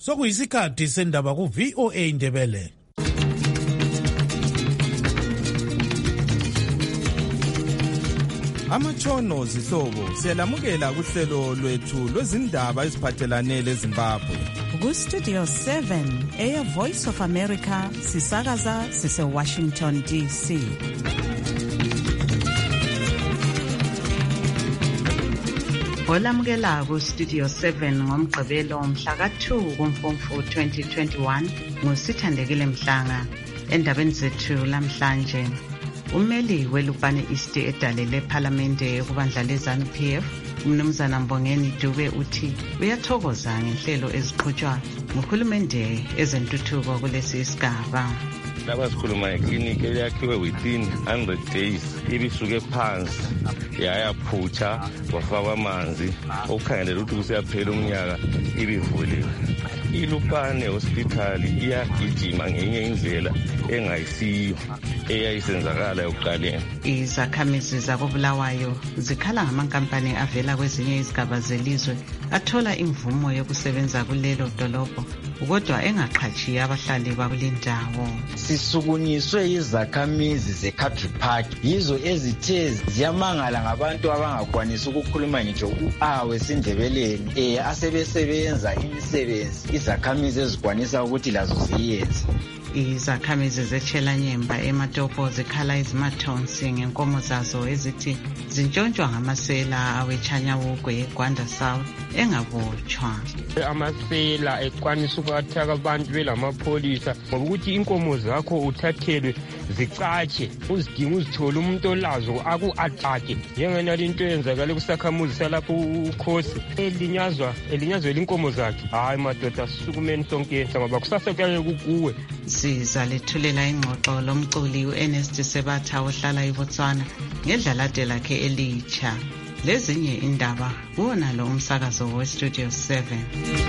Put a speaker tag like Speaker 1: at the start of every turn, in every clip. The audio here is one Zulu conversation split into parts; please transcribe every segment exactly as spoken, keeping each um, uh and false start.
Speaker 1: Sokuyisikhathi sendaba ku V O A Ndebele.
Speaker 2: Amatshono zihlobo siyalamukela kuhlelo lwethu lwezindaba eziphathelane leZimbabwe.
Speaker 3: Ku Studio seven eya Voice of America sisakaza sise Washington D C. Olamukela ku Studio seven ngomgqibelo mhla ka two kuMfumfu twenty twenty-one ngusithandekile Mhlanga. Endabeni zethu lamhlanje, ummeli welupane East edalele eParliamente kubandla leZANU-P F uMnumzana Mbongeni Dube uthi uyathokoza ngenhlelo eziqhutshwa nguhulumende ezentuthuko kulesi isigaba.
Speaker 4: Laba sikhuluma ngeklinikhi eyakhiwe within one hundred days ibisuke phansi yayaphutsha kwafakwa amanzi okukhangelela ukuthi kusiyaphela umnyaka ibivuliwe. Ilupane hospital iyagijima ngenye indlela engayisiyo eyayisenzakala yokuqaleni.
Speaker 3: Izakhamizi zakoBulawayo zikhala ngamankampani avela kwezinye izigaba zelizwe athola imvumo yokusebenza kulelo dolobho kodwa engaqhatshiya abahlali bakulindawo.
Speaker 5: Sisukunyiswe izakhamizi zeCountry Park yizo ezithe ziyamangala ngabantu abangakwanisi ukukhuluma ngitsho u-A wesindebeleni eh asebesebenza imisebenzi izakhamizi ezikwanisa ukuthi lazo ziyenze.
Speaker 3: Izakhamizi zeChelanyemba eMatopo zikhala izimathonsi ngenkomo zazo ezithi zintshontshwa ngamasela awechanyawugwe eGwanda South engabotshwa.
Speaker 6: Amasela ekwanisa ukuathaka abantu belamapholisa ngoba ukuthi inkomo zakho uthathelwe zicatshe uzidinga uzithola umuntu olazo aku-atake njengenalo into eyenzakale kusakhamuzi salapho ukhosi elinyazwa elinyazwela inkomo zakhe. Hayi madoda sisukumeni sonke ngoba kusasa kuyake kukuwe.
Speaker 3: Sizalethulela ingxoxo lomculi uErnest Sebatha ohlala eBotswana ngedlalade lakhe elitsha. Lezinye indaba kuwona lo umsakazo weStudio seven.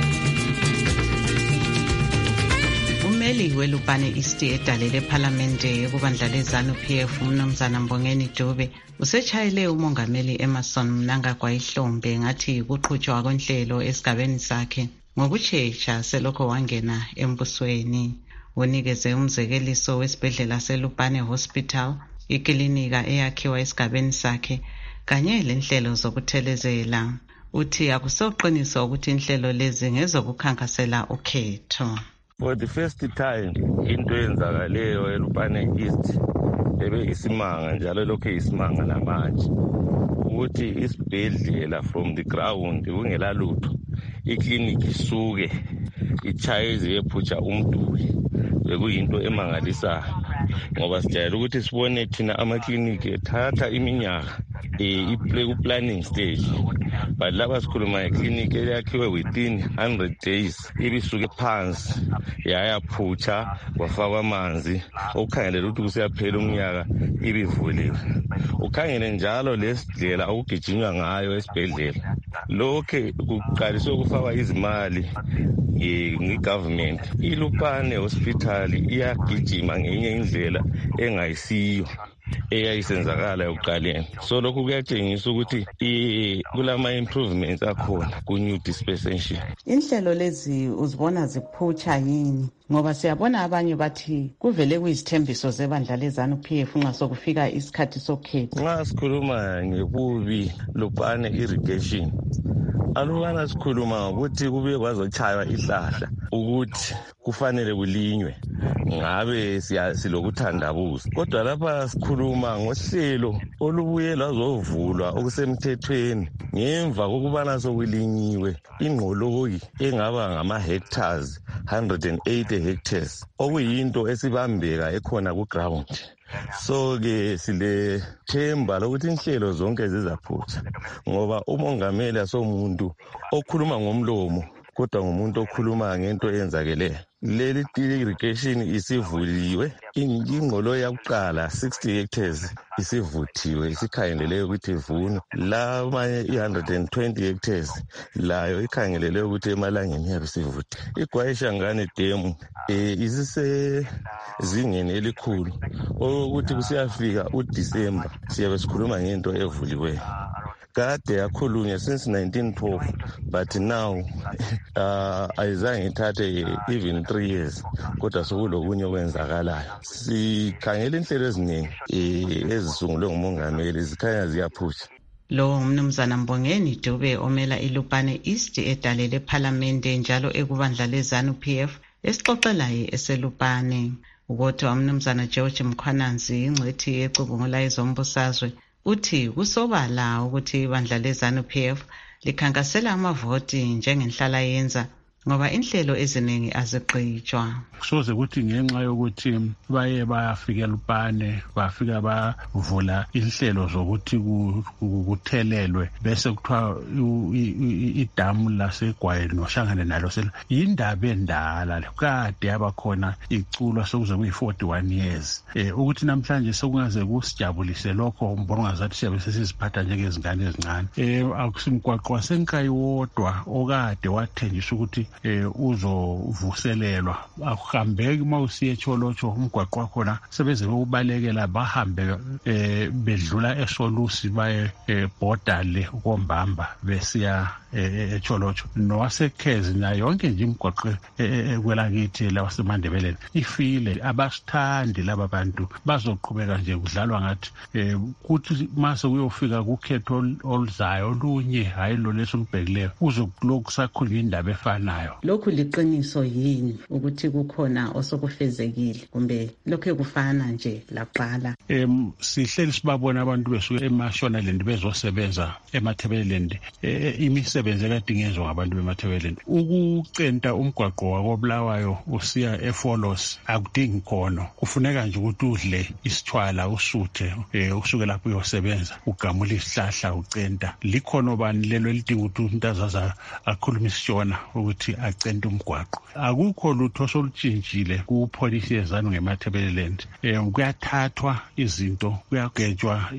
Speaker 3: Ummeli welupane East edalele eParliamente kubandla leZANU-P F uMnumzana Mbongeni Dube usechayele umongameli Emmerson Mnangagwa ihlombe ngathi kuqhutshwa konhlelo esigabeni sakhe ngokushesha selokho wangena embusweni. Unikeze umzekeliso wesibhedlela seLupane Hospital, iklinika eyakhiwa esigabeni sakhe kanye lenhlelo zokuthelezela. Uthi akusoqiniso ukuthi inhlelo lezi ngezokukhankasela ukhetho.
Speaker 4: For the first time into eyenzakaleyo eLupane East ebe isimanga njalo lokho isimanga namanje ukuthi isibhedlela from the ground kungela lutho ikliniki isuke ichayize ephutsha umduli bekuyinto emangalisayo ngoba sijayele ukuthi sibone thina amakliniki ethatha iminyaka iplay ku planning stage but laba sikhuluma ngekliniki eyakhiwe within one hundred days ibisuke phansi yayaphutsha kwafakwa amanzi okukhangelela ukuthi kusiyaphela umnyaka ibivuliwe. Ukhangele njalo lesindlela okugijinywa ngayo esibhedlela lokho kuqaliswe ukufakwa izimali ngegovernment. Ilupane hospital iyagijima ngenye indlela engayisiyo eyayisenzakala yokuqaleni. So lokhu kuyatshengisa ukuthi kulama improvements akhona ku new dispensation.
Speaker 3: Inhlelo lezi uzibona ziphutsha yini? Ngoba siyabona abanye bathi kuvele kuyizithembiso zebandla leZANU-P F nxa sokufika isikhathi sokhetho.
Speaker 4: Nxa sikhuluma ngebubi Lupane irrigation alubana sikhuluma ukuthi kube kwazochaywa ihlahla ukuthi kufanele kulinywe ngabe silokuthandabuza kodwa lapha sikhuluma ngohlelo olubuye lwazovulwa okusemthethweni ngemva kokubana sokulinyiwe ingqoloyi engaba ngama hectares one hundred eighty hectares okuyinto esibambeka ekhona ku ground. So ke sile themba lokuthi inhlelo zonke zizaphutha ngoba umongameli asomuntu okhuluma ngomlomo kodwa ngumuntu okhuluma ngento eyenzakeleyo. Leli irrigation isivuliwe ingqolo yakuqala sixty hectares isivuthiwe isikhangelele ukuthi ivunwe. La manye one hundred twenty hectares layo ikhangelele ukuthi emalangeni yabe sivuthi. IGwayishangane Dam eh isise zingeni elikhulu ukuthi kusiyafika uDisemba siyabe sikhuluma ngento evuliweyo. kade yakhulunywa since nineteen twelve, but now uh, ayizange ithathe even three years kodwa sokulokunye okwenzakalayo. Sikhangela inhlelo eziningi ezisungulwe ngumongameli zikhanya ziyaphusha.
Speaker 3: Lo umnumzana Mbongeni Dube omela iLupane East edalele eParliamente njalo ekubandla leZANU-P F esixoxelayo eselupane. Kodwa umnumzana George Mkhwananzi ingcwethi yecubungula ezombusazwe uthi kusobala ukuthi ibandla leZANU-P F likhankasela amavoti njengenhlala yenza ngoba inhlelo eziningi azigqitshwa.
Speaker 7: Kusoze ukuthi ngenxa yokuthi baye bayafika eLupane bafika bavula inhlelo zokuthi kuthelelwe bese kuthiwa idamu laseGwayeni nohlangane nalo sel indaba endala kade abakhona iculwa sokuze kuyi forty-one years eh ukuthi namhlanje sokungaze kusijabulise lokho umbona ngazathi siyabe sesiziphatha njengezingane ezincane eh akusimgwaqo wasenkayi wodwa okade wathenjiswa ukuthi eh uzovuselelwa akuhambeki mawusiye eCholotsho umgwaqo wakhona sebeze ukubalekela bahambe eh bedlula eSolusi baye ebhodale kombamba besiya eCholotsho nowasekhezi na yonke nje imigwaqo ekwelakithi la waseMandebeleni ifile abasithandi laba bantu bazoqhubeka nje kudlalwa ngathi ukuthi mase kuyofika kukhetho oluzayo olunye hayi lo lesolubhekileyo uzokulokhu sakhulunywa indaba efanayo.
Speaker 3: Lokhu liqiniso yini ukuthi kukhona osokufezekile kumbe lokho kufana nje laqala?
Speaker 7: Em sihleli sibabona abantu besuke eMashonaland bezosebenza eMathebeleland imisebenzi ekadingezwa ngabantu beMathebeleland ukucenta umgwaqo wakobulawayo usiya eFolos akudingi khono kufuneka nje ukuthi udle isithwala usuthe usuke lapho uyosebenza ugamula isihlahla ucenta likhono bani lelo lidinga ukuthi umuntu azaza akhuluma isishona ukuthi acente umgwaqo. Akukho lutho solutshintshile kupolicy yezanu ngeMathebeleland eh kuyathathwa izinto kuyagejwa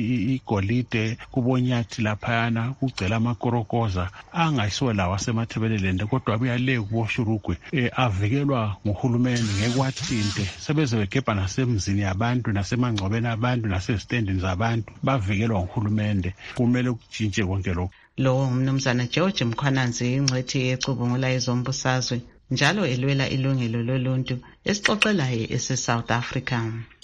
Speaker 7: igolide kubonyathi laphana kucela amakorokoza angayisiwe lawa seMathebeleland kodwa buyale kuboshurugwe avikelwa nguhulumeni ngekwathinte sebeze begebha nasemzini yabantu nasemangcobeni abantu nasestandini zabantu bavikelwa nguhulumeni kumele kutshintshe konke lokho.
Speaker 3: Lo umnumzana George Mkhwananzi ingcwethi yecubungula ezombusazwe njalo elwela ilungelo loluntu esixoxelayo ese-South Africa.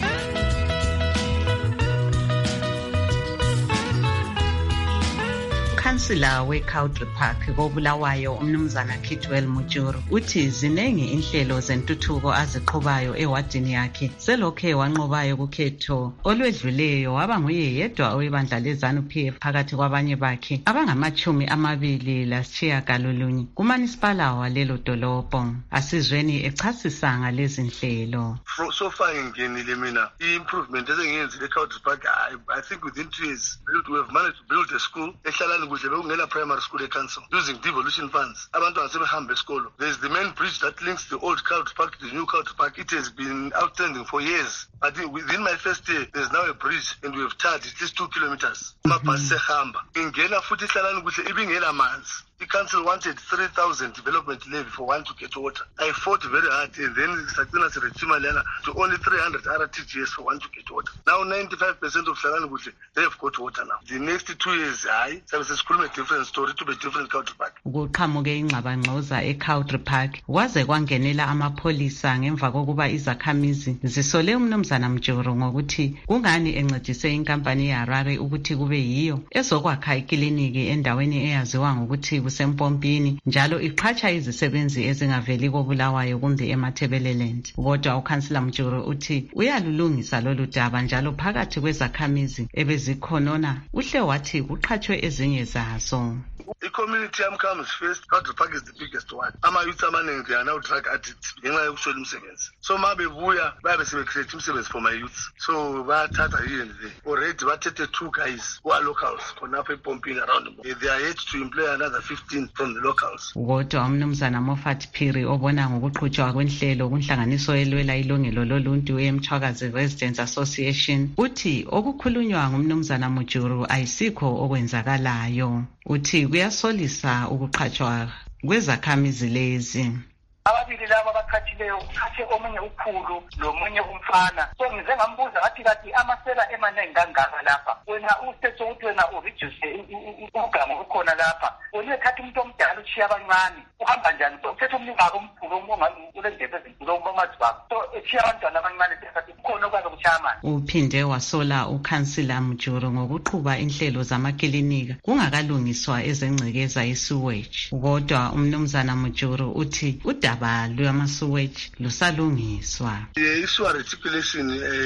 Speaker 3: Ukansila weCountry Park kobulawayo umnumzana Kitwell Mujuru uthi zinengi inhlelo zentuthuko aziqhubayo ewadini yakhe selokhe wanqobayo kukhetho olwedluleyo waba nguye yedwa owebandla leZANU-P F phakathi kwabanye bakhe abangamachumi amabili lasitshiyagalolunye kumanisipala walelo dolobho. Asizweni echasisa ngalezi nhlelo.
Speaker 8: So far ngenile mina i-improvement ezengiyenzile eCountry Park I think within two years we have managed to build a school ehlala kuhle bekungela primary school e-council using devolution funds abantu asebehambe esikolo. There is the main bridge that links the old Country Park to the new Country Park. It has been outstanding for years. I think within my first year there is now a bridge and we have tarred at least two kilometers. Mabhasi sehamba ingena futhi ihlalani kuhle ibingela manzi. The council wanted three thousand development levy for one to get water. I fought very hard and then Sakina Sirechima to only three hundred R T G S for one to get water. Now ninety-five percent of Hlalani Kuhle, they have got water now. The next two years, I services could be a different story to be different Country Park.
Speaker 3: Kuqhamuke ingxabangxoza eCountry Park waze kwangenela amapholisa ngemva kokuba izakhamizi zisole umnumzana Mjuru ngokuthi kungani encedise inkampani yeHarare ukuthi kube yiyo ezokwakha ikliniki endaweni eyaziwa ngokuthi kusempompini njalo iqhatsha izisebenzi ezingaveli kobulawayo kumbe eMathebeleland. Kodwa ukansila Mjuru uthi uyalulungisa lolu daba njalo phakathi kwezakhamizi ebezikhonona uhle wathi kuqhatshwe ezinye zazo.
Speaker 8: The community yam comes first. Country Park is the biggest one. Ama youth amaningi they are now drug addicts ngenxa yokuswela umsebenzi. So mabe buya babe sebecreate umsebenzi for my youth. So bayathatha here and there. Already bathethe two guys who are locals khonapha epompini around them. They are yet to employ another fifteen from the locals.
Speaker 3: Kodwa umnumzana Moffat Phiri obona ngokuqhutshwa kwenhlelo kunhlanganiso elwela ilungelo loluntu eMchwakazi Residents Association uthi okukhulunywa ngumnumzana Mujuru ayisikho okwenzakalayo. Uthi kuyasolisa ukuqhatshwa kwezakhamizi lezi.
Speaker 9: ababili laba abakhathileyo khathe omunye ukhulu lomunye umfana. So ngize ngambuza ngathi kathi amasela emaningi kangaka lapha, wena usethe ukuthi wena ureduce ugama ukhona lapha, wena uthatha umuntu omdala uchiya abancane, uhamba njani? Uthethe umlingako omkhulu ulendebe ezinkulu omazi bakho, so echiya abantwana abancane kathi khona okwazi ukuchaya amanzi.
Speaker 3: Uphinde wasola ukhansila Mjuru ngokuqhuba inhlelo zamakilinika kungakalungiswa ezengcekeza i-sewage. Kodwa umnumzana Mjuru uthi udaba lwama-sewage lusalungiswa.
Speaker 8: The sewer reticulation,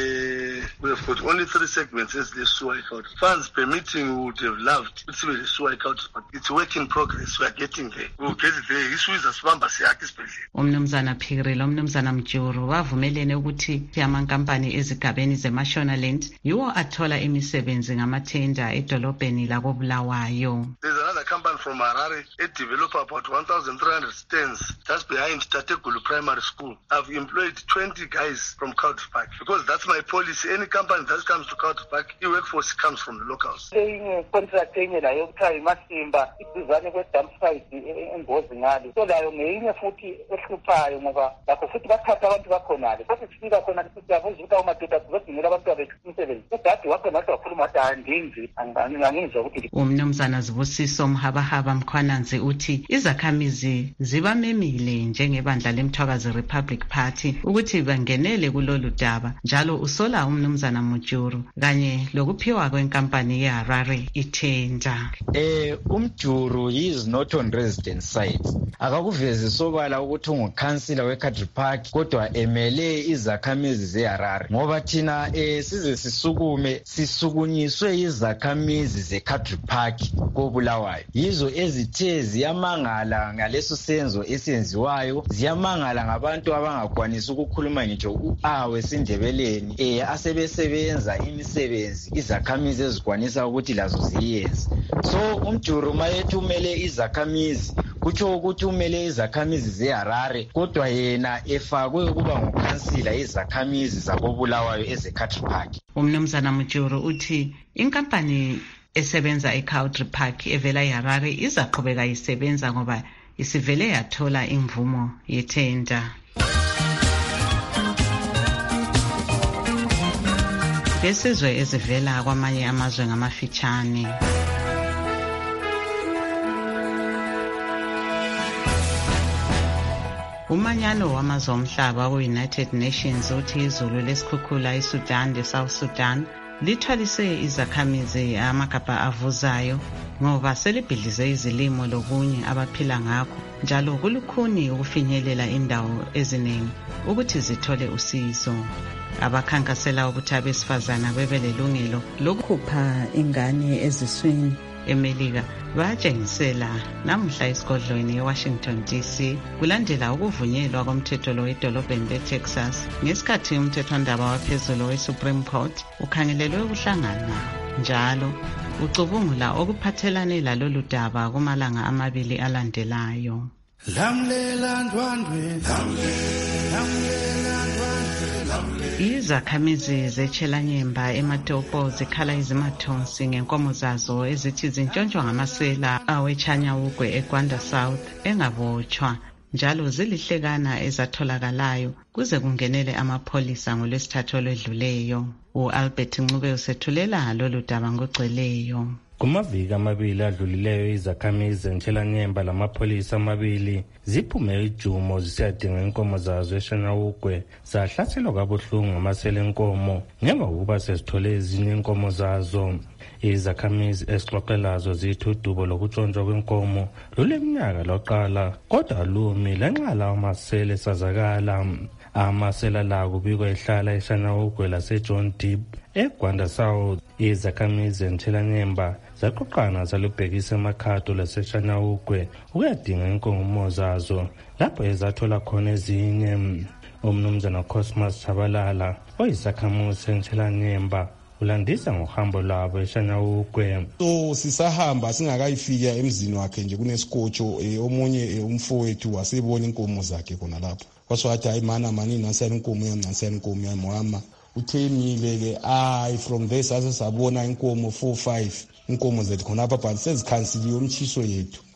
Speaker 8: uh, we have got only three segments as the sewer out. Funds permitting, we would have loved to see the sewer out, but it's a work in progress. We are getting there. We will get it there. Issue is as bamba siyakhe isibhedlela.
Speaker 3: Umnumzana Phiri lomnumzana Mjuru wavumelene ukuthi amankampani ezigabeni zeMashonaland yiwo athola imisebenzi ngamathenda edolobheni lakoBulawayo.
Speaker 8: There's another company from Harare, a developer about one thousand three hundred stands just behind Tategulu Primary School. I've employed twenty guys from Country Park because that's my policy. Any company that comes to Country Park, the workforce comes from the locals.
Speaker 9: Contract enye la yokuthaya iMasimba iduzane kwe-dump site eNgozi ngale. So layo ngeyinye futhi ehluphayo ngoba lakho futhi bathatha abantu bakhonale. Futhi sifika khona siyabuza ukuthi amadoda sizodingela abantu bethu umsebenzi. Udade wakho nathi wakhuluma ukuthi andingi angangizwa ukuthi.
Speaker 3: Umnumzana Zibusiso Mhabahaba Mkhwananzi uthi izakhamizi zibamemile njengebandla leMthwakazi Republic Party ukuthi bangenele kulolu daba, njalo usola umnumzana Mjuru kanye lokuphiwa kwenkampani yeHarare ithenda.
Speaker 5: Eh uMjuru is not on resident site. Akakuvezi sobala ukuthi ungukhansila weCountry Park kodwa emele izakhamizi zeHarare. Ngoba thina eh size sisukume sisukunyiswe izakhamizi zeCountry Park koBulawayo. Yizo ezithe ziyamangala ngaleso senzo esenziwayo, ziyamangala ngabantu abangakwanisa ukukhuluma ngitsho uawe sindebeleni eh asebesebenza imisebenzi izakhamizi ezikwanisa ukuthi lazo ziyenze. So uMjuru mayethu umele izakhamizi kutsho ukuthi umele izakhamizi zeHarare kodwa yena efakwe ukuba ngukhansila izakhamizi zakoBulawayo ezeCountry Park.
Speaker 3: Umnumzana Mjuru uthi inkampani esebenza eCountry Park evela eHarare izaqhubeka isebenza ngoba isivele yathola imvumo yethenda. Besizwe ezivela kwamanye amazwe ngamafitshane. Umanyano wamazwe omhlaba ku-United Nations uthi izulu lesikhukhula eSudan leSouth Sudan lithwalise izakhamizi amagabha avuzayo ngoba selibhidlize izilimo lokunye abaphila ngakho, njalo kulukhuni ukufinyelela indawo eziningi ukuthi zithole usizo. Abakhankasela ukuthi abesifazana bebelelungelo lokukhupha ingane eziswini eMelika bayatshengisela namuhla esigodlweni eWashington D C kulandela ukuvunyelwa komthetho lo edolobheni leTexas ngesikhathi umthethwandaba waphezulu weSupreme Court ukhangelelwe ukuhlangana njalo ucubungula okuphathelane lalolu daba kumalanga amabili alandelayo.
Speaker 1: Lamlela ndwandwe, lamlela ndwandwe.
Speaker 3: Izakhamizi zeChelanyemba eMatopo zikhala izimathonsi ngenkomo zazo ezithi zintshontshwa ngamasela awechanyawugwe eGwanda South engabotshwa, njalo zilihlekana ezatholakalayo kuze kungenele amapholisa ngolwesithathu olwedluleyo. U-Albert Ncube usethulela lolu daba ngogcweleyo.
Speaker 10: Kumaviki amabili adlulileyo izakhamizi zeChelanyemba lamapholisa amabili ziphume ijumo zisiyadinga inkomo zazo eShanawugwe zahlaselwa kabuhlungu ngamasela enkomo ngemva kokuba sezithole ezinye inkomo zazo. Izakhamizi esixoxelazo zithi udubo lokutshontshwa kwenkomo luleminyaka loqala kodwa lumi lanxa lawo amasela esazakala. Amasela la kubikwa ehlala eShanawugwe laseJohn Deep eGwanda South. Izakhamizi zeChelanyemba zaqoqana zalubhekisa emakhato laseShanawugwe ukuyadinga inkomo zazo lapho ezathola khona ezinye. Umnumzana Cosmas Chabalala oyisakhamuzi seChelanyemba ulandisa ngohambo lwabo eShanawugwe.
Speaker 11: So sisahamba singakayifika emzini wakhe nje kunesikotsho omunye umfowethu wasebona inkomo zakhe khona lapho. Kwaswathi hayi mana mani nasani inkomo yami nasani inkomo yami mama uthemile ke ay from there sase sabona inkomo four five inkomo zethu khona apha but sezikhansiliwe umtshiso yethu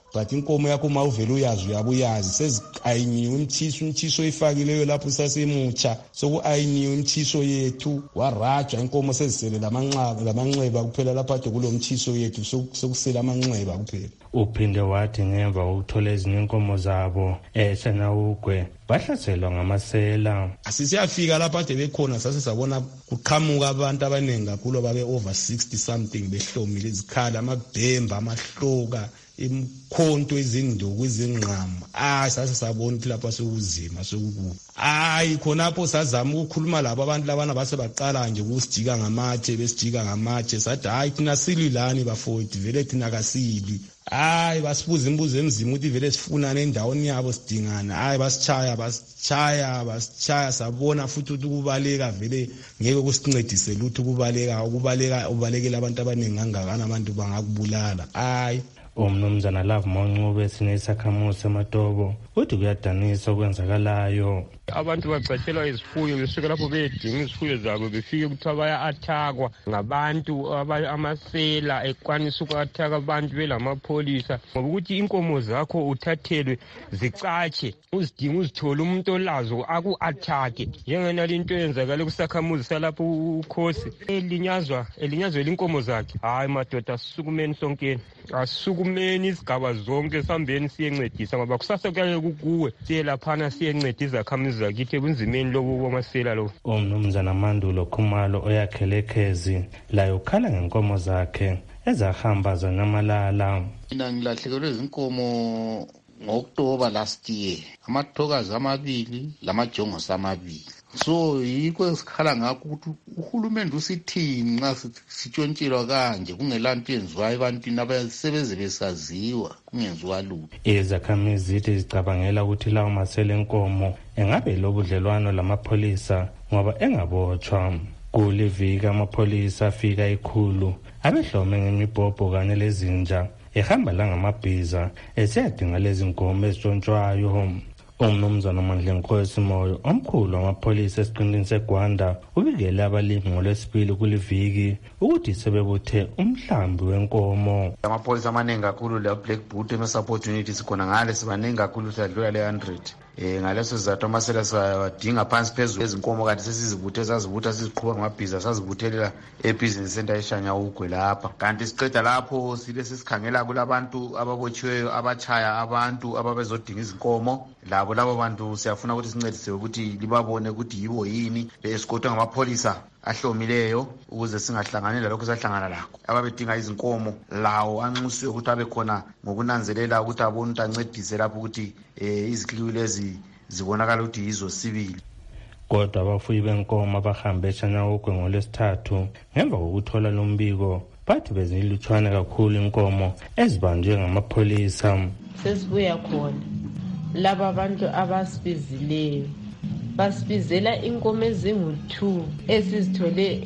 Speaker 11: but inkomo yakho uma uvela uyazi uyabuyazi seziqayiniwe imthiso imthiso ifakileyo lapho sasemutsha sokuayiniwe imthiso yethu warajwa inkomo sezisele lamanxeba lamanxeba kuphela lapha ade kulo mthiso yethu sokusela amanxeba kuphela.
Speaker 10: Uphinde wathi ngemva kokuthola ezinye inkomo zabo eShanawugwe bahlaselwa ngamasela.
Speaker 11: Asisiyafika lapha ade bekhona sase sabona kuqhamuka abantu abanengi kakhulu babe over sixty something behlomile izikhala amabhemba amahloka imkhonto izinduku izingqama. Ah sase sabona ukuthi lapha sekuzima sekuku. Hayi khonapho sazama ukukhuluma labo abantu labana base baqala nje ukusijika ngamatshe besijika ngamatshe sathi hayi thina sililani bafowethu vele thina kasili. Hayi basibuza imbuzo emzima ukuthi vele sifuna nendaweni yabo sidingana. Hayi basichaya basichaya basichaya sabona futhi ukuthi kubaleka vele ngeke kusincedise lutho kubaleka ukubaleka ubalekela abantu abaningi ngangakana abantu bangakubulala. Hayi
Speaker 10: umnumzana Love Monqube sinesakhamuzi eMatobo uthi kuyadanisa okwenzakalayo.
Speaker 6: Abantu bacatshelwa izifuyo besuka lapho bedinga izifuyo zabo befike ukuthi baya-athakwa ngabantu amasela ekwanisa uku-athaka abantu belamapholisa ngoba ukuthi inkomo zakho uthathelwe zicatshe uzidinga uzithole umuntu olazo aku-athake njengenalo into eyenzakale kusakhamuzi salapho ukhosi elinyazwa elinyazwela inkomo zakhe. Hayi madoda asisukumeni sonkeni asisukumeni izigaba zonke sihambeni siyencedisa ngoba kusasa kuyake kukuwe siye laphana siyenceda izakhamuzi zakithi ebunzimeni lobu kwamasela lo.
Speaker 10: Umnumzana Mandulo Khumalo oyakhele Khezi layo ukhala ngenkomo zakhe ezahamba zanamalala.
Speaker 12: Mina ngilahlekelwe izinkomo ngoktoba last year amathokazi amabili lamajongosi amabili. So yikho esikhala ngakho ukuthi uhulumende usithini nxa sitshontshelwa kanje kungelanto yenziwayo ebantwini abasebeze besaziwa kungenziwa lutho.
Speaker 10: Izakhamizi zithi zicabangela ukuthi lawo masela enkomo engabe lobudlelwano lamapholisa ngoba engabotshwa. Kuliviki amapholisa afika ikhulu abehlome ngemibhobho kanye lezinja ehamba la ngamabhiza esiyadinga lezi nkomo ezitshontshwayo. Umnumzana Mandlenkosi Moyo omkhulu wamapholisa esiqindini seGwanda ubikele abalimi ngolwesibili kuliviki ukuthi sebebuthe umhlambi wenkomo.
Speaker 13: Amapholisa amaningi kakhulu la Black Boot eMasupport Unit sikhona ngale sibaningi kakhulu sadlula le one hundred. Eh ngaleso sizathu amasela siwadinga phansi phezulu ezinkomo kanti sesizibuthe sazibutha siziqhubeka ngamabhiza sazibuthelela ebusiness center eShanyawugwe lapha. Kanti siqeda lapho sile sisikhangela kulabantu ababotshiweyo abachaya abantu ababezodinga izinkomo. Labo labo bantu siyafuna ukuthi sincedise ukuthi libabone ukuthi yibo yini besikotwa ngamapholisa ahlomileyo ukuze singahlangani lalokho sahlangana lakho. Ababedinga izinkomo lawo anxusiwe ukuthi abe khona ngokunanzelela ukuthi abone ukuthi ancedise lapho ukuthi eh izikliwi lezi zibonakala ukuthi yizo sibili.
Speaker 10: Kodwa abafuyi benkomo abahambe eShanyawugwe ngolwesithathu ngemva kokuthola lo mbiko bathi bezilutshwane kakhulu inkomo ezibanjwe ngamapholisa.
Speaker 14: Sesibuya khona laba abantu abasibizileyo basibizela inkomo ezingu-two esizithole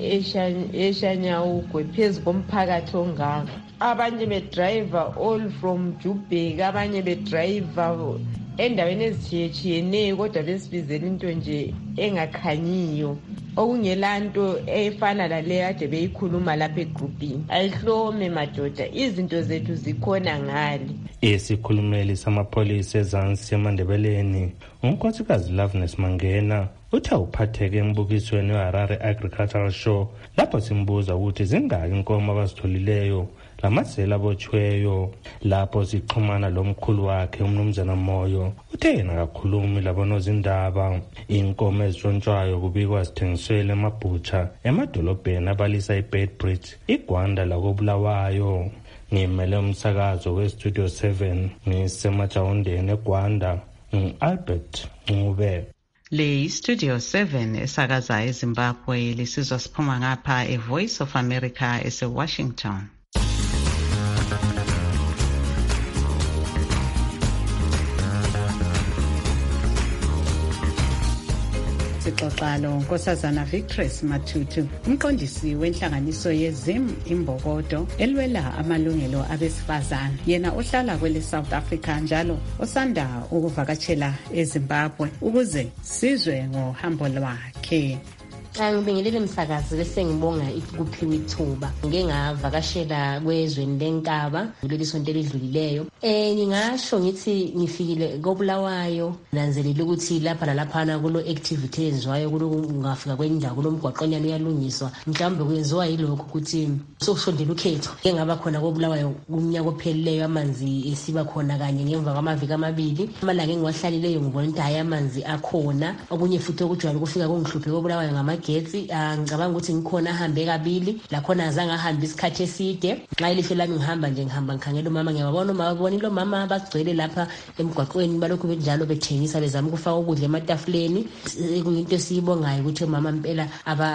Speaker 14: eShanyawugwe phezu komphakathi ongaka. Abanye bedrayiva all from Joburg, abanye bedrayiva endaweni ezitshiyetshiyeneyo kodwa besibizela into nje engakhanyiyo okungela nto efana laleyo ade beyikhuluma lapha egrupini. Ayihlome madoda, izinto zethu zikhona ngale.
Speaker 10: Isikhulumeli samapholisa eZansi eMandebeleni unkosikazi Loveness Mangena uthi uphatheke embukisweni weHarare Agricultural Show lapho simbuza ukuthi zingaki inkomo abazitholileyo lamasela abotshiweyo. Lapho sixhumana lomkhulu wakhe umnumzana Moyo uthe yena akakhulumi labonozindaba. Inkomo ezitshontshwayo kubikwa zithengiselwe emabhutsha emadolobheni abalisa iBedbridge iGwanda lakobulawayo. Ngimele umsakazo weStudio seven ngisemajawundeni eGwanda ngu-Albert Ncube.
Speaker 3: Le Studio seven esakaza eZimbabwe lisizwa siphuma ngapha eVoice of America eseWashington. Sixoxa lo Nkosazana Victress Matutu, umqondisi wenhlanganiso yeZim Imbokodo elwela amalungelo abesifazane. Yena ohlala kwele South Africa njalo osanda ukuvakatshela eZimbabwe ukuze sizwe ngohambo lwakhe.
Speaker 15: Angibingelele msakazi bese ngibonga ikuphiwa ithuba. Ngike ngavakashela kwezweni lenkaba kuleli sonto elidlulileyo. Eh ngingasho ngithi ngifikile koBulawayo nanzelela ukuthi lapha nalaphana kulo activity ezwayo kulungafika kwendawo kulomgwaqonyana uyalungiswa. Mhlawumbe kwenziwa yilokho ukuthi sokushondela ukhetho. Ngeke ngaba khona koBulawayo kumnyaka ophelileyo amanzi esiba khona kanye ngemva kwamaviki amabili. Amalanga engiwahlalileyo ngibona ukuthi hayi amanzi akhona. Okunye futhi okujwayele ukufika kungihluphe koBulawayo ngamagetsi. Ngicabanga ukuthi ngikhona ahambe kabili la khona azange ahambe isikhathi eside. Nxa ilihlo lami ngihamba nje ngihamba ngikhangela umama ngiyabona umama babona lo mama abagcwele lapha emgwaqweni balokhu benjalo bethengisa bezama ukufaka ukudla ematafuleni. Kuyinto esiyibongayo ukuthi umama impela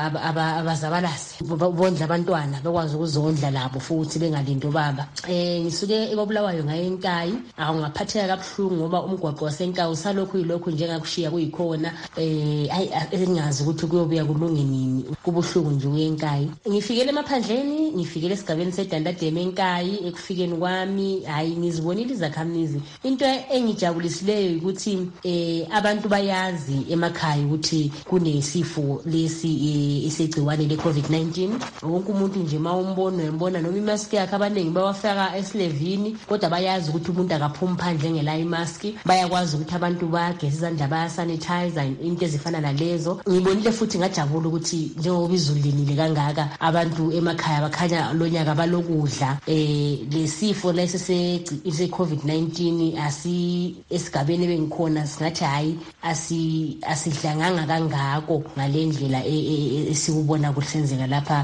Speaker 15: abazabalasi bondla abantwana bekwazi ukuzondla labo futhi bengalinto baba. Eh ngisuke ekoBulawayo ngaye eNkayi awungaphatheka kabuhlungu ngoba umgwaqo waseNkayi usalokhu yilokhu njengakushiya kuyikhona. Eh ayi engazi ukuthi kuyobuya kulunge nini kubuhlungu nje uyeNkayi. Ngifikele emaphandleni ngifikele esigabeni seDandademe eNkayi ekufikeni kwami hayi ngizibonile izakhamizi. Into engijabulisileyo ukuthi eh abantu bayazi emakhaya ukuthi kunesifo lesi isegciwane leCovid nineteen. Wonke umuntu nje mawumbona uyambona noma imask yakhe abaningi bawafaka esilevini kodwa bayazi ukuthi umuntu akaphumi phandle ngela imask. Bayakwazi ukuthi abantu bageze izandla baya sanitize into ezifana nalezo. Ngibonile futhi ngajabula ukuthi njengoba izulu linile kangaka abantu emakhaya bakhanya lonyaka balokudla. Eh lesifo lesi se COVID nineteen asi esigabeni bengikhona singathi hayi asi asidlanganga kangako ngalendlela esikubona kusenzeka lapha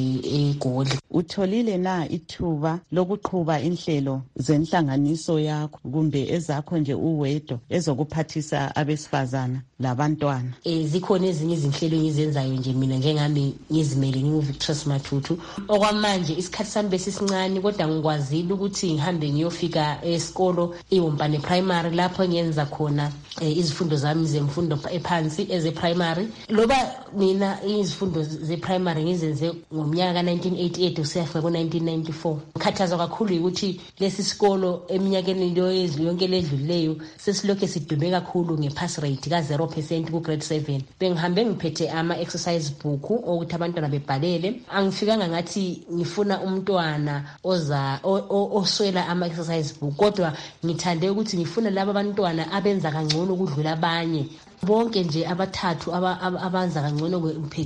Speaker 15: eGoli.
Speaker 16: Utholile na ithuba lokuqhuba inhlelo zenhlanganiso yakho kumbe ezakho nje uwedwa ezokuphathisa abesifazana labantwana?
Speaker 15: Eh zikhona ezinye izinhlelo engizenzayo nje mina njengami ngizimele nginguVictorious Mathutu. Okwamanje isikhathi sami besisincane kodwa ngikwazile ukuthi ngihambe ngiyofika esikolo iWompane Primary lapho ngiyenza khona izifundo zami zemfundo ephansi eze primary. Loba mina izifundo ze primary ngizenze ngomnyaka nineteen eighty-eight usiyafika ku nineteen ninety-four. Ngikhathazwa kakhulu ukuthi lesi sikolo eminyakeni leyo yonke ledlulileyo sesilokho sidume kakhulu ngepass rate ka zero percent ku grade seven. Bengihambe ngiphethe ama exercise book ukuthi abantwana bebhalele. Angifikanga ngathi ngifuna umntwana oza oswela ama exercise book kodwa ngithande ukuthi ngifuna laba abantwana abenza kangcono ukudlula abanye. Bonke nje abathathu abanza kangcono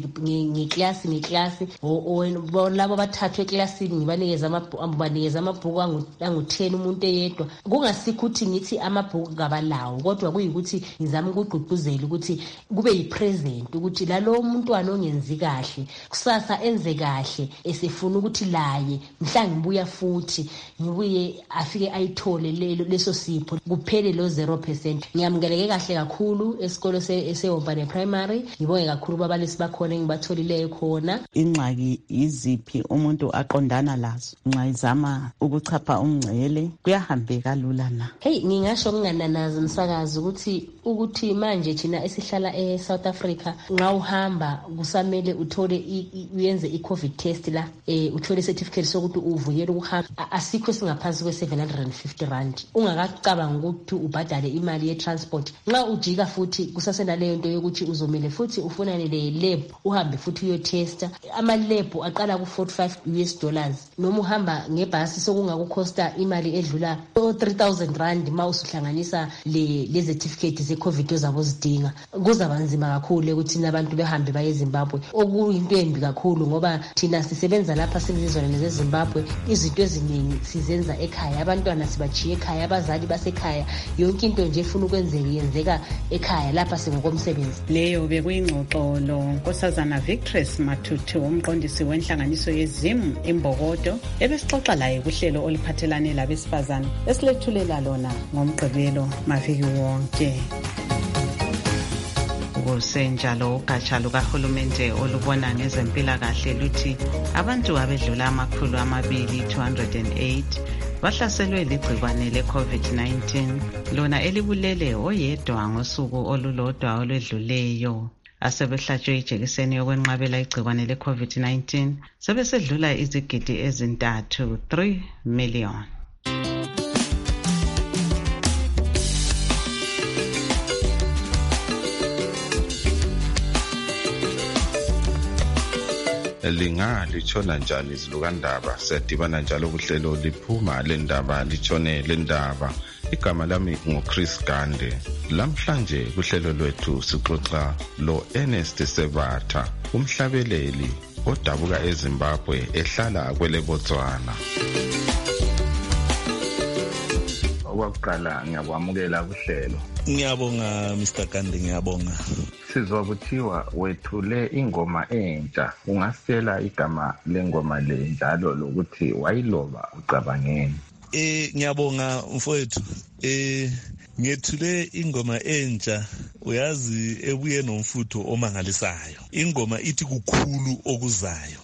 Speaker 15: ngeclass ngeclass labo abathathu eclassini ngibanikeza amabhuku banikeza amabhuku angu ten umuntu eyedwa. Kungasikho ukuthi ngithi amabhuku ngabalawo kodwa kuyikuthi ngizama ukugqugquzela ukuthi kube yipresent ukuthi lalo umntwana ongenzi kahle kusasa enze kahle esefuna ukuthi laye mhla ngibuya futhi ngibuye afike ayithole leso sipho kuphele lo zero percent. Ngiyamukeleke kahle kakhulu esikolo seWompane Primary. Ngibonge kakhulu babalisi bakhona engibatholileyo khona.
Speaker 16: Ingxaki iziphi umuntu aqondana lazo nxa izama ukuchapha umngcele kuyahambeka lula na?
Speaker 15: Hey ngingasho ngingananazi msakazi ukuthi ukuthi manje thina esihlala eSouth Africa nxa uhamba kusamele uthole uyenze iCovid test la eh uthole certificate sokuthi uvunyelwe ukuhamba. Asikho singaphansi kwe seven hundred fifty rand. Ungakacabanga ukuthi ubhadale imali ye transport. Nxa ujika futhi kusasena leyo nto yokuthi uzomele futhi ufunane le lab uhambe futhi uyo testa. Ama lab aqala ku forty-five US dollars. Noma uhamba ngebhasi sokungakukhosta imali edlula three thousand rand ma usuhlanganisa le le certificate ze COVID ozabo zidinga. Kuzabanzima kakhulu ukuthi nabantu behambe baye eZimbabwe. Okuyinto embi kakhulu ngoba thina sisebenza lapha silizweni leZimbabwe. Izinto eziningi sizenza ekhaya. Abantwana sibachiye ekhaya, abazali basekhaya. Yonke into nje efuna ukwenzeka yenzeka ekhaya lapha sengokomsebenzi.
Speaker 17: Leyo bekuyingxoxo lo Nkosazana Victorious Mathutu umqondisi wenhlanganiso yeZim eMbokodo ebesixoxa laye kuhlelo oluphathelane labesifazana esilethulela lona ngomgqibelo maviki wonke.
Speaker 3: Kusenjalo ugatsha lukahulumende olubona ngezempilakahle luthi abantu abedlula amakhulu amabili two hundred eight bahlaselwe ligcikwane le-COVID nineteen lona elibulele oyedwa ngosuku olulodwa olwedluleyo. Asebehlatshwe ijekiseni yokwenqabela igcikwane le-COVID nineteen sebesedlula izigidi ezintathu three million.
Speaker 18: lingalitshona njani izilukandaba. Siyadibana njalo kuhlelo liphuma lendaba litshone lendaba. Igama lami nguChris Gande. Lamhlanje kuhlelo lwethu sixoxa lo Ernest Sebatha, umhlabeleli odabuka eZimbabwe ehlala kwele Botswana. Okwaqala ngiyakwamukela kuhlelo.
Speaker 19: Ngiyabonga Mister Gande, ngiyabonga.
Speaker 18: Sizwa kuthiwa wethule ingoma entsha. Ungasitshela igama lengoma le njalo lokuthi wayiloba ucabangeni?
Speaker 19: Eh ngiyabonga mfowethu. Eh ngethule ingoma entsha, uyazi ebuye nomfutho omangalisayo. Ingoma ithi kukhulu okuzayo.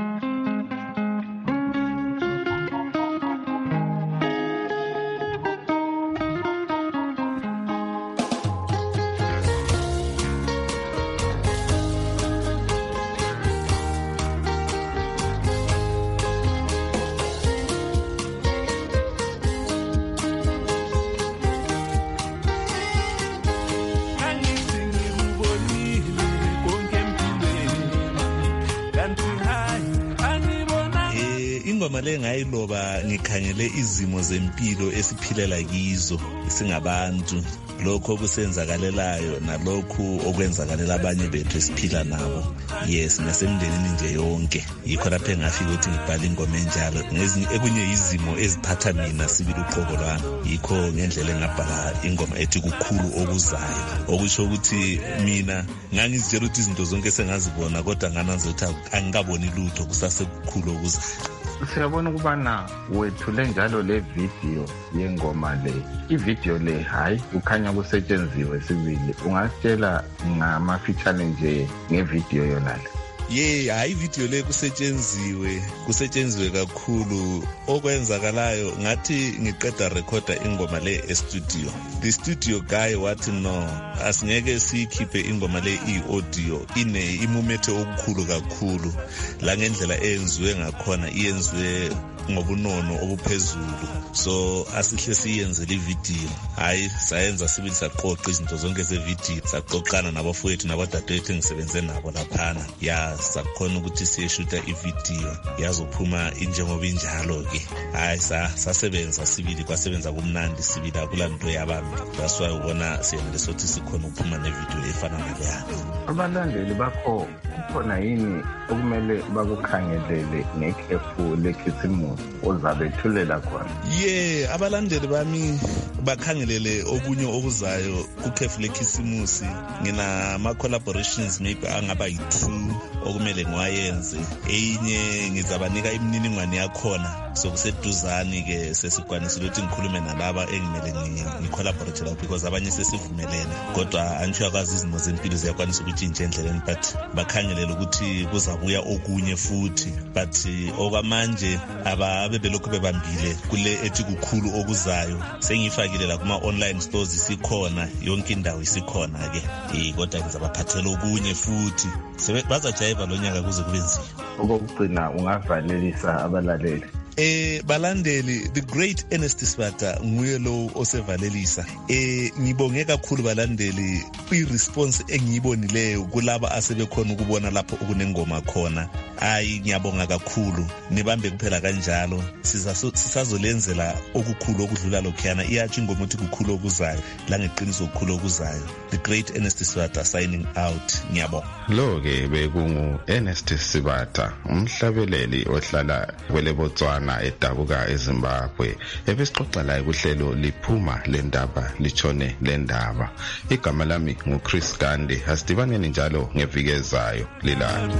Speaker 19: Ingoma le ngayiloba ngikhangele izimo zempilo esiphilela kizo singabantu, lokho okusenzakalelayo nalokho okwenzakalela abanye bethu esiphila nabo. Yes, nasemndenini nje yonke. Yikho lapho engafika ukuthi ngibhale ingoma enjalo. Ekunye izimo eziphatha mina sibili uqobo lwami. Yikho ngendlela engabhala ingoma ethi kukhulu okuzayo. Okusho ukuthi mina ngangizitshela ukuthi izinto zonke sengazibona, kodwa ngananzo ukuthi angikaboni lutho kusasekukhulu okuzayo.
Speaker 18: Siyabona ukubana wethule njalo le video yengoma le. I-video le hayi ukhanya kusetshenziswe sibili. Ungasitshela ngamafitshane nje ngevideo yona le?
Speaker 19: Ye, hayi video le kusetshenziswe, kusetshenziswe kakhulu. Okwenzakalayo ngathi ngiqeda recorda ingoma le e-studio. The studio guy wathi no, asingeke sikhiphe ingoma le i-audio, ine imumethe okukhulu kakhulu. La ngendlela eyenziwe ngakhona iyenziwe ngobunono obuphezulu, so asihle siyenze le video. Hayi sayenza sibili saqoqa izinto zonke ze-video, saqoqana nabafowethu nabadadewethu engisebenze nabo laphana. Ya sakhona ukuthi siyeshuta i-video yazophuma injengoba injalo ke. Hayi sasebenza sibili, kwasebenza kumnandi sibili, akulanto yabami. That's why ubona siyenele sothi sikhona ukuphuma nevideo efana naleya.
Speaker 18: Abalandeli bakho kukhona yini okumele bakukhangelele ngekhefu lekhisimusi ozabethulela khona?
Speaker 19: Yeah, abalandeli bami bakhangelele okunye okuzayo kukhefu lekhisimusi. Ngina ama collaborations maybe angaba yi-two okumele ngiwayenze. Eyinye ngizabanika imininingwane yakhona, so kuseduzani ke sesikwanisile ukuthi ngikhulume nalaba engimele ngicollaborate nabo, because abanye sesivumelene, kodwa anjuyakwazi izimo zempilo ziyakwanisa ukuthi inje endleleni, but bakhangelele ukuthi kuzabuya okunye futhi. But okwamanje ababe belokhu bebambile kule ethi kukhulu okuzayo. Sengifakile la kuma online stores isikhona, yonke indawo isikhona ke. Eh kodwa ngizabaphathela okunye futhi. Bazajayiva lo nyaka kuze kube nzima.
Speaker 18: Okugcina ungavalelisa abalaleli?
Speaker 19: Eh balandeli, the great Ernest Sebatha nguye lo osevalelisa. Eh ngibonge kakhulu balandeli i-response engiyibonileyo kulaba asebekhona ukubona lapho okunengoma khona. Ayi ngiyabonga kakhulu, nibambe kuphela kanjalo. Sizazolenzela okukhulu okudlula lokhana. Iyathi ingoma ukuthi kukhulu okuzayo, la ngeqiniso kukhulu okuzayo. The great Ernest Sebatha signing out. Ngiyabonga.
Speaker 18: Lo ke bekungu Ernest Sebatha, umhlabeleli ohlala kwele Botswana edabuka eZimbabwe. Ebesixoxa la kuhlelo liphuma lendaba litshone lendaba. Igama lami nguChris Gande. Asidibaneni njalo ngeviki ezayo lilalo.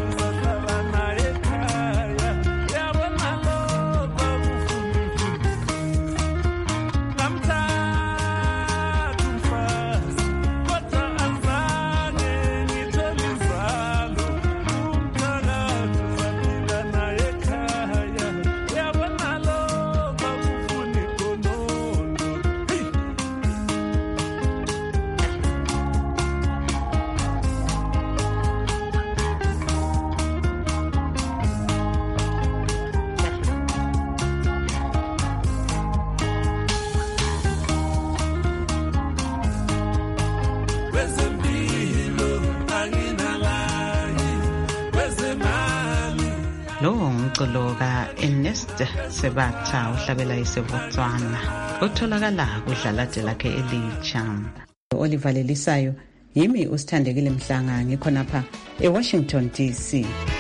Speaker 3: umculo ka-Ernest Sebatha uhlabela iseBotswana otholakala kudlalade lakhe elitsha.
Speaker 17: Oliver Lelisayo, yimi uSithandekile Mhlanga, ngikhonapha eWashington D C.